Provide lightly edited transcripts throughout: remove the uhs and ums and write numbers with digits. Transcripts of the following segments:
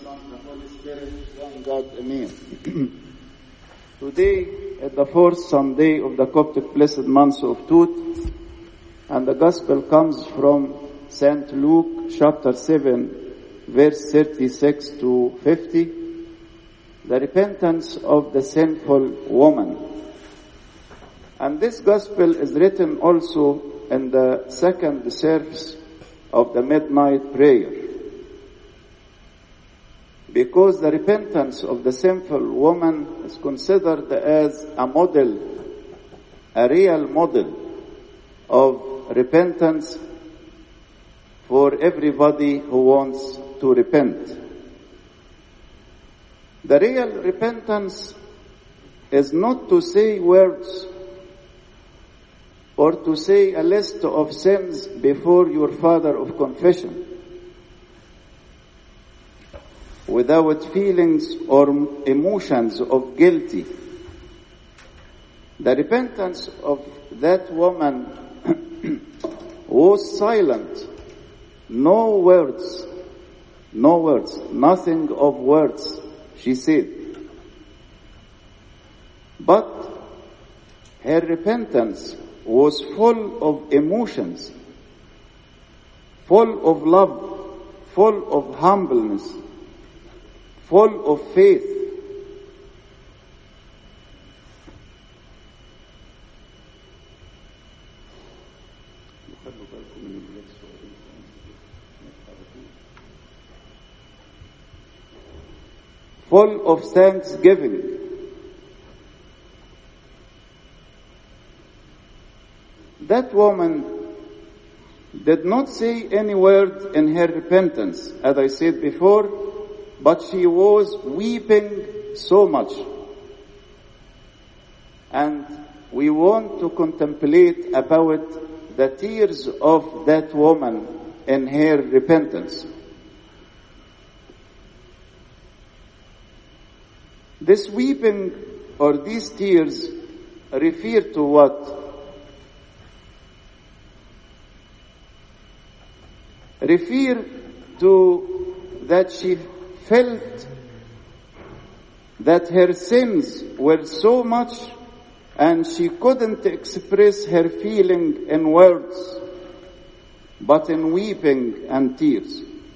Son, the Holy Spirit, one God, Amen. Today is the fourth Sunday of the Coptic Blessed Month of Tut, and the Gospel comes from St. Luke chapter 7, verse 36 to 50, the repentance of the sinful woman. And this Gospel is written also in the second service of the midnight prayer, because the repentance of the sinful woman is considered as a model, a real model of repentance for everybody who wants to repent. The real repentance is not to say words or to say a list of sins before your father of confession, without feelings or emotions of guilty. The repentance of that woman was silent. No words, nothing of words she said. But her repentance was full of emotions, full of love, full of humbleness, full of faith. Full of thanksgiving. That woman did not say any word in her repentance, as I said before, but she was weeping so much. And we want to contemplate about the tears of that woman in her repentance. This weeping or these tears refer to what? Refer to that she felt that her sins were so much and she couldn't express her feeling in words, but in weeping and tears.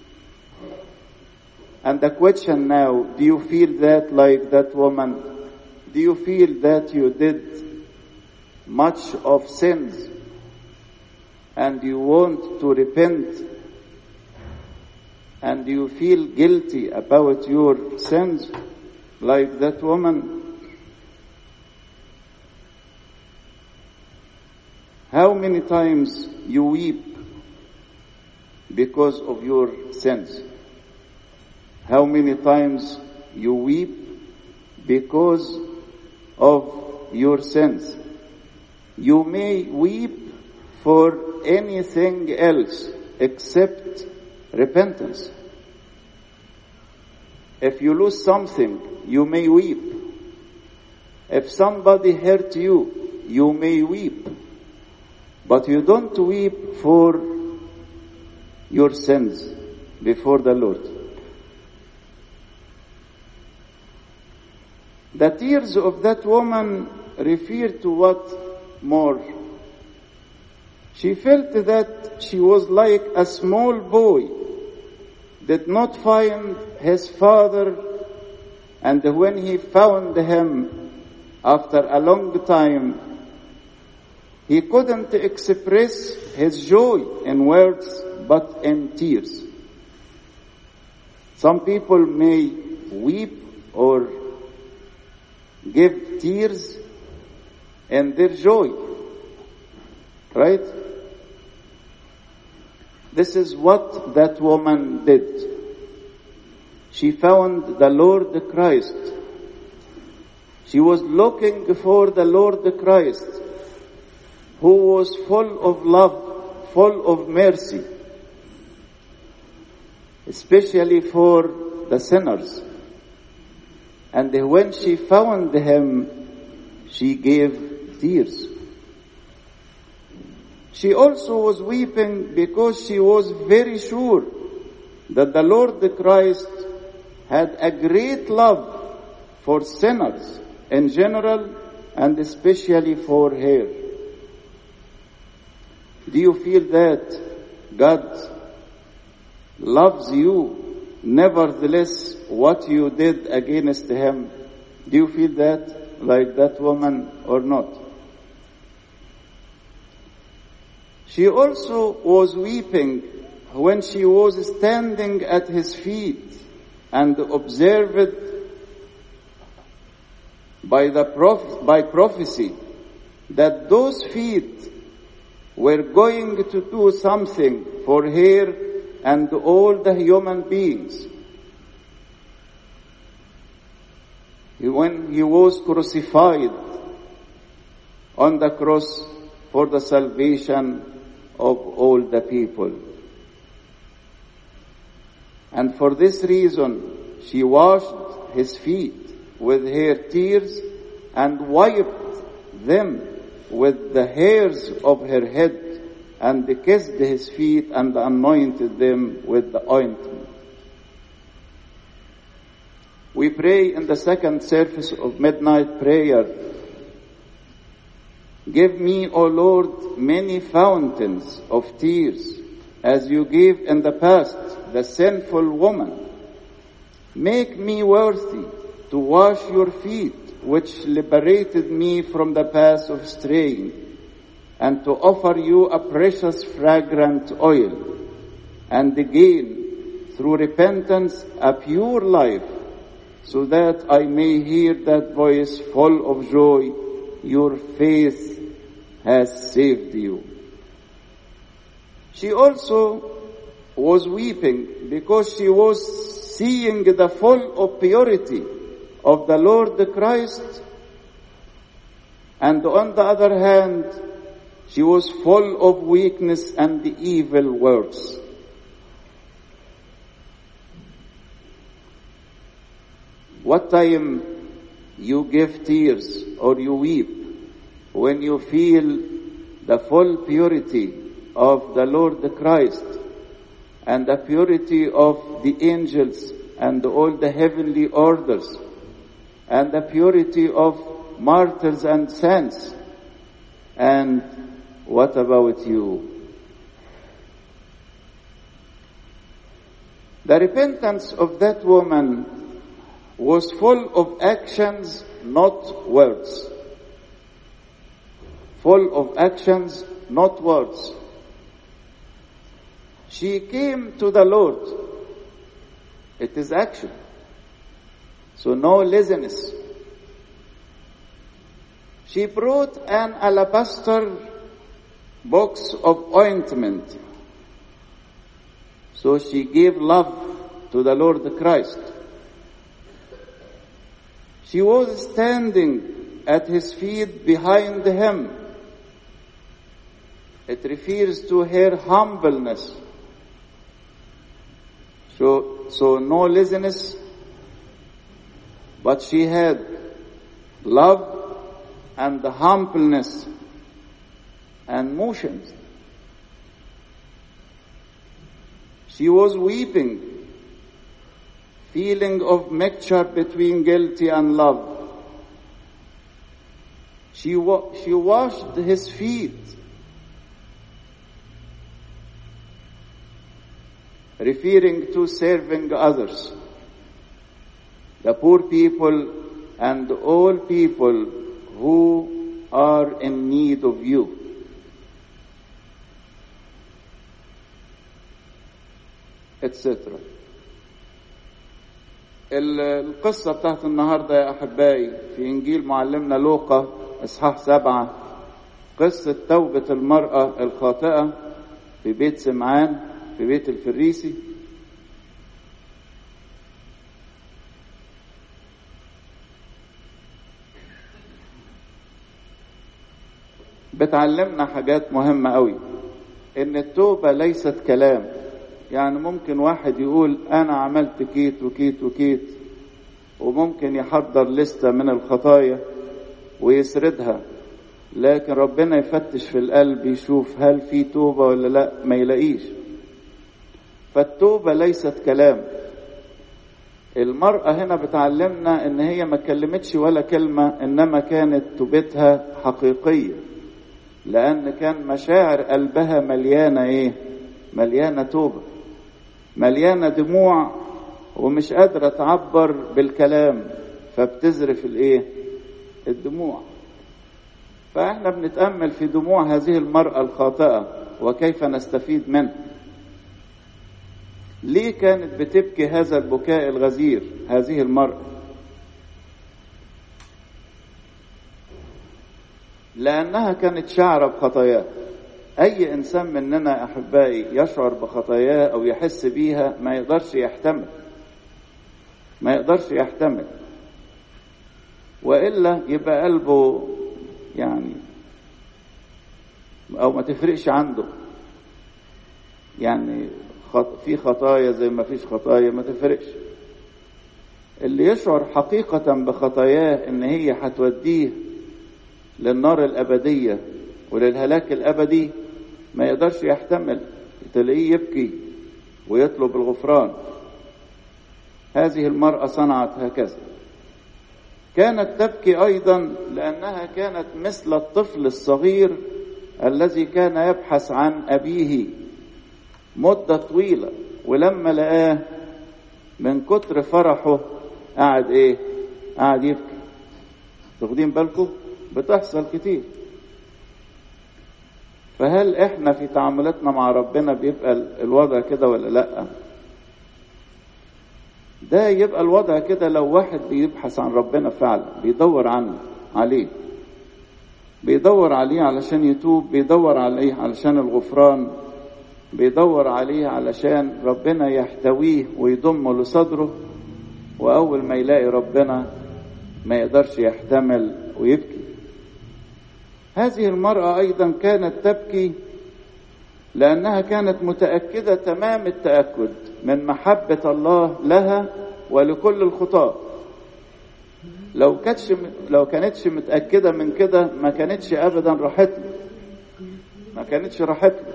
And the question now, do you feel that like that woman? Do you feel that you did much of sins and you want to repent and you feel guilty about your sins like that woman? How many times you weep because of your sins? How many times you weep because of your sins? You may weep for anything else except repentance. If you lose something, you may weep. If somebody hurt you, you may weep. But you don't weep for your sins before the Lord. The tears of that woman refer to what more? She felt that she was like a small boy, did not find his father, and when he found him after a long time, he couldn't express his joy in words but in tears. Some people may weep or give tears in their joy, right? This is what that woman did. She found the Lord Christ. She was looking for the Lord Christ, who was full of love, full of mercy, especially for the sinners. And when she found him, she gave tears. She also was weeping because she was very sure that the Lord Christ had a great love for sinners in general and especially for her. Do you feel that God loves you nevertheless what you did against him? Do you feel that like that woman or not? She also was weeping when she was standing at his feet and observed by prophecy that those feet were going to do something for her and all the human beings. When he was crucified on the cross for the salvation of all the people. And for this reason, she washed his feet with her tears and wiped them with the hairs of her head and kissed his feet and anointed them with the ointment. We pray in the second service of midnight prayer, give me, O Lord, many fountains of tears, as you gave in the past the sinful woman. Make me worthy to wash your feet, which liberated me from the path of straying, and to offer you a precious fragrant oil, and gain through repentance a pure life, so that I may hear that voice full of joy, your faith has saved you. She also was weeping because she was seeing the full of purity of the Lord Christ, and on the other hand, she was full of weakness and evil words. What time you give tears or you weep? When you feel the full purity of the Lord Christ and the purity of the angels and all the heavenly orders and the purity of martyrs and saints. And what about you? The repentance of that woman was full of actions, not words. Full of actions, not words. She came to the Lord. It is action. So no laziness. She brought an alabaster box of ointment. So she gave love to the Lord Christ. She was standing at his feet behind him. It refers to her humbleness. So no laziness, but she had love and humbleness and motions. She was weeping, feeling of mixture between guilty and love. She washed his feet, referring to serving others, the poor people and all people who are in need of you. etc. القصة بتاعت النهاردة يا أحبائي في إنجيل معلمنا لوقا إصحاح 7، قصة توبة المرأة الخاطئة في بيت سمعان في بيت الفريسي. بتعلمنا حاجات مهمة قوي، إن التوبة ليست كلام. يعني ممكن واحد يقول أنا عملت كيت وكيت وكيت، وممكن يحضر لستة من الخطايا ويسردها، لكن ربنا يفتش في القلب يشوف هل في توبة ولا لا، ما يلاقيش. فالتوبة ليست كلام. المرأة هنا بتعلمنا ان هي ما كلمتش ولا كلمة، انما كانت توبتها حقيقية، لان كان مشاعر قلبها مليانة ايه؟ مليانة توبة، مليانة دموع، ومش قادرة تعبر بالكلام، فبتزرف الايه؟ الدموع. فاحنا بنتأمل في دموع هذه المرأة الخاطئة وكيف نستفيد منها. ليه كانت بتبكي هذا البكاء الغزير هذه المرأة؟ لأنها كانت شاعرة بخطاياه. أي إنسان مننا أحبائي يشعر بخطاياه أو يحس بيها ما يقدرش يحتمل، وإلا يبقى قلبه يعني أو ما تفرقش عنده، يعني في خطايا زي ما فيش خطايا، ما تفرقش. اللي يشعر حقيقة بخطاياه إن هي هتوديه للنار الأبدية وللهلاك الأبدي ما يقدرش يحتمل، تلاقيه يبكي ويطلب الغفران. هذه المرأة صنعت هكذا. كانت تبكي أيضا لأنها كانت مثل الطفل الصغير الذي كان يبحث عن أبيه مدة طويلة، ولما لقاه من كتر فرحه قعد ايه؟ قعد يبكي. تاخدين بالكم؟ بتحصل كتير. فهل احنا في تعاملاتنا مع ربنا بيبقى الوضع كده ولا لا؟ ده يبقى الوضع كده لو واحد بيبحث عن ربنا فعلا، بيدور عليه بيدور عليه علشان يتوب، بيدور عليه علشان الغفران، بيدور عليه علشان ربنا يحتويه ويضمه لصدره، وأول ما يلاقي ربنا ما يقدرش يحتمل ويبكي. هذه المرأة أيضا كانت تبكي لأنها كانت متأكدة تمام التأكد من محبة الله لها ولكل الخطاة. لو كانتش متأكدة من كده ما كانتش أبدا راحت له.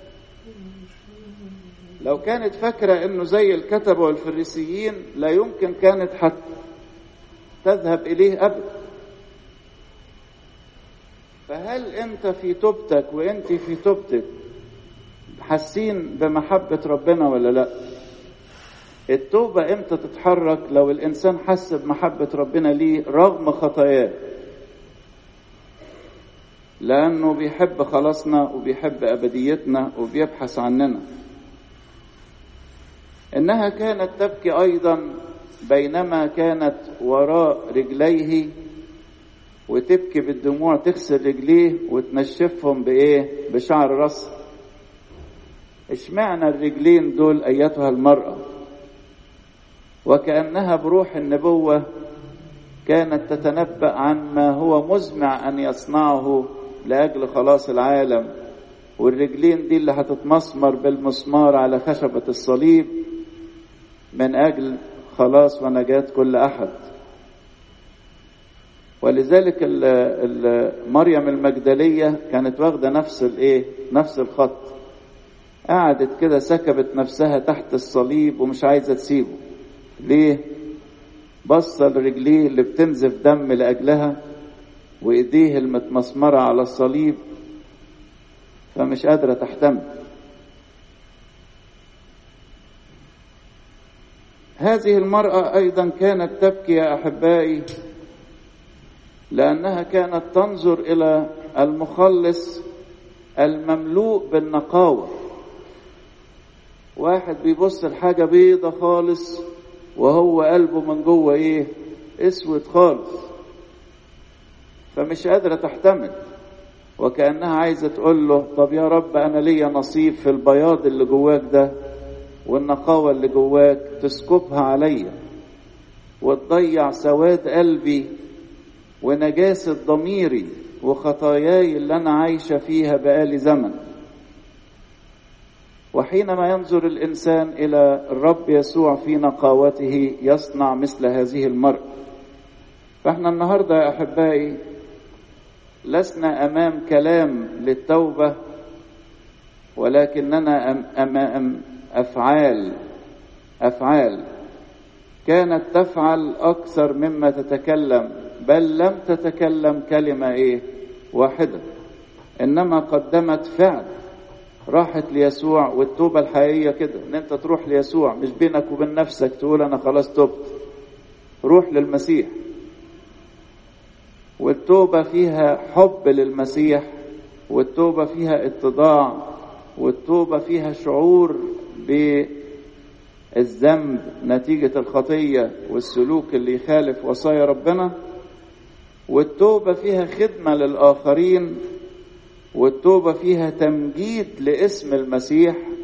لو كانت فاكرة انه زي الكتبة والفريسيين لا يمكن كانت حتى تذهب اليه ابدا. فهل انت في توبتك وانت في توبتك حاسين بمحبة ربنا ولا لا؟ التوبة امتى تتحرك؟ لو الانسان حس بمحبة ربنا ليه رغم خطاياه، لانه بيحب خلاصنا وبيحب ابديتنا وبيبحث عننا. إنها كانت تبكي أيضا بينما كانت وراء رجليه، وتبكي بالدموع، تغسل رجليه وتنشفهم بإيه؟ بشعر رأسه. اشمعنى الرجلين دول أيتها المرأة؟ وكأنها بروح النبوة كانت تتنبأ عن ما هو مزمع أن يصنعه لأجل خلاص العالم. والرجلين دي اللي هتتمسمر بالمسمار على خشبة الصليب من أجل خلاص ونجاة كل أحد. ولذلك مريم المجدلية كانت واخدة نفس الخط، قعدت كده سكبت نفسها تحت الصليب ومش عايزة تسيبه. ليه؟ بصة لرجليه اللي بتنزف دم لأجلها وإيديه المتمسمرة على الصليب، فمش قادرة تحتمل. هذه المرأة أيضا كانت تبكي يا أحبائي لأنها كانت تنظر إلى المخلص المملوء بالنقاوة. واحد بيبص لحاجة بيضة خالص وهو قلبه من جوه اسود خالص، فمش قادرة تحتمل، وكأنها عايزة تقول له طب يا رب أنا ليا نصيب في البياض اللي جواك ده والنقاوة اللي جواك، تسكبها عليا وتضيع سواد قلبي ونجاسة ضميري وخطاياي اللي أنا عايشة فيها بقالي زمن. وحينما ينظر الإنسان إلى الرب يسوع في نقاوته يصنع مثل هذه المرأة. فإحنا النهاردة يا أحبائي لسنا أمام كلام للتوبة، ولكننا أمام أفعال كانت تفعل أكثر مما تتكلم، بل لم تتكلم كلمة واحدة، إنما قدمت فعل. راحت ليسوع. والتوبة الحقيقية كده، إن أنت تروح ليسوع، مش بينك وبين نفسك تقول أنا خلاص تبت. روح للمسيح. والتوبة فيها حب للمسيح، والتوبة فيها اتضاع، والتوبة فيها شعور بالذنب نتيجة الخطية والسلوك اللي يخالف وصايا ربنا، والتوبة فيها خدمة للآخرين، والتوبة فيها تمجيد لاسم المسيح